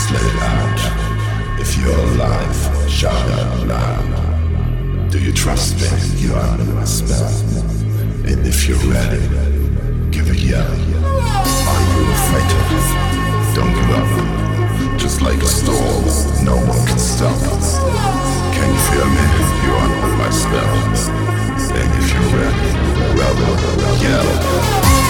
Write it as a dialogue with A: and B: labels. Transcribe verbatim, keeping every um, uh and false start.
A: just let it out. If you're alive, shout out loud. Do you trust me? You are under my spell. And if you're ready, give a yell. Are you afraid of it? Don't give up. Just like a storm, no one can stop us. Can you feel me? You are under my spell. And if you're ready, well, yell.